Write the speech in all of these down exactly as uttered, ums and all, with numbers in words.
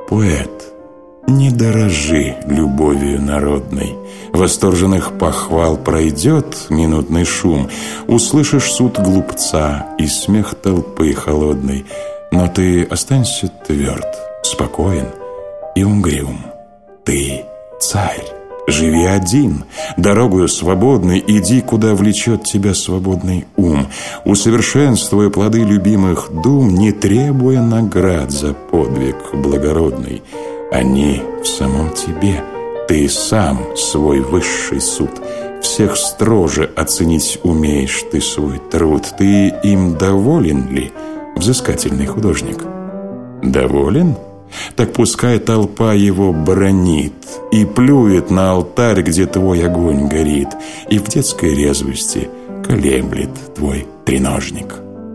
Поэт, не дорожи любовью народной. Восторженных похвал пройдет минутный шум, услышишь суд глупца и смех толпы холодной. Но ты останься тверд, спокоен и угрюм. Ты царь, живи один, дорогою свободной иди, куда влечет тебя свободный ум. Усовершенствуя плоды любимых дум, не требуя наград за подвиг благородный. Они в самом тебе, ты сам свой высший суд. Всех строже оценить умеешь ты свой труд. Ты им доволен ли, взыскательный художник? Доволен? Так пускай толпа его бранит и плюет на алтарь, где твой огонь горит, и в детской резвости колеблет твой треножник.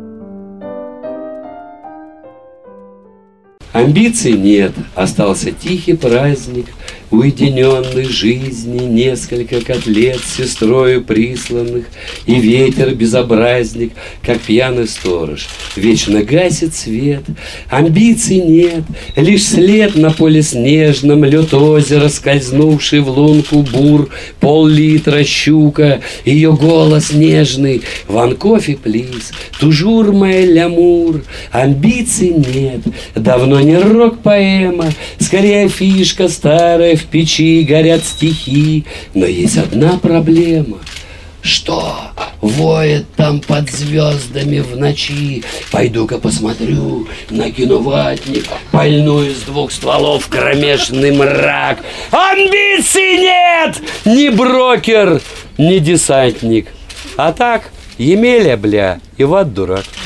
Амбиций нет, остался тихий праздник уединенной жизни, несколько котлет с сестрою присланных, и ветер безобразник, как пьяный сторож, вечно гасит свет. Амбиций нет, лишь след на поле снежном, лед озера, скользнувший в лунку бур, пол-литра щука, ее голос нежный, ван кофе, плиз, тужур моя лямур. Амбиций нет, давно не рок-поэма, скорее фишка старая, в печи горят стихи. Но есть одна проблема. Что воет там под звездами в ночи? Пойду-ка посмотрю, накину ватник, пальну из двух стволов кромешный мрак. Амбиций нет! Ни брокер, ни десантник. А так, Емеля, бля, и ват дурак.